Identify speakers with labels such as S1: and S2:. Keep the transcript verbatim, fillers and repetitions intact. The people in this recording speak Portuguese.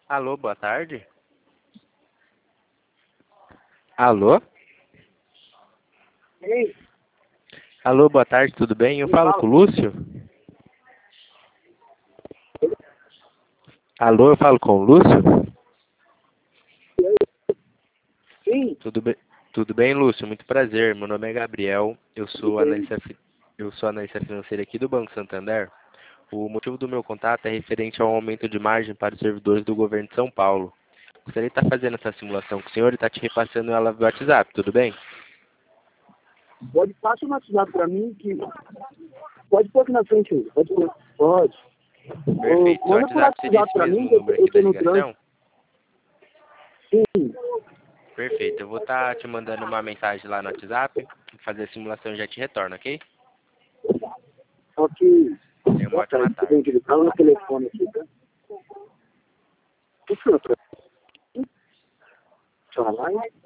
S1: Alô, boa tarde. Alô?
S2: Ei,
S1: Alô, boa tarde, tudo bem? Eu
S2: me
S1: falo
S2: fala.
S1: com o Lúcio? Alô, eu falo com o Lúcio?
S2: Sim,
S1: Tudo bem? Tudo bem, Lúcio? Muito prazer. Meu nome é Gabriel. Eu
S2: tudo
S1: sou
S2: bem.
S1: analista, fi- eu sou analista financeiro aqui do Banco Santander. O motivo do meu contato é referente ao aumento de margem para os servidores do governo de São Paulo. Gostaria de estar fazendo essa simulação com o senhor e estar te repassando ela via WhatsApp, tudo bem?
S2: Pode passar no WhatsApp pra mim que. Pode pôr aqui na frente aí. Pode pôr. Pode. Ô,
S1: Perfeito. Seu
S2: manda por
S1: WhatsApp seria
S2: WhatsApp
S1: esse
S2: pra
S1: mesmo
S2: mim que eu, tô-
S1: número
S2: eu
S1: aqui da
S2: tô no trânsito.
S1: ligação?
S2: Sim,
S1: Perfeito. Eu vou estar te mandando uma mensagem lá no WhatsApp, fazer a simulação e já te retorno, ok?
S2: só que.
S1: Tenha uma
S2: Boa
S1: ótima
S2: tarde, tudo bem?
S1: tarde.
S2: Ele tá no telefone aqui, tá? Puxa, pra falar.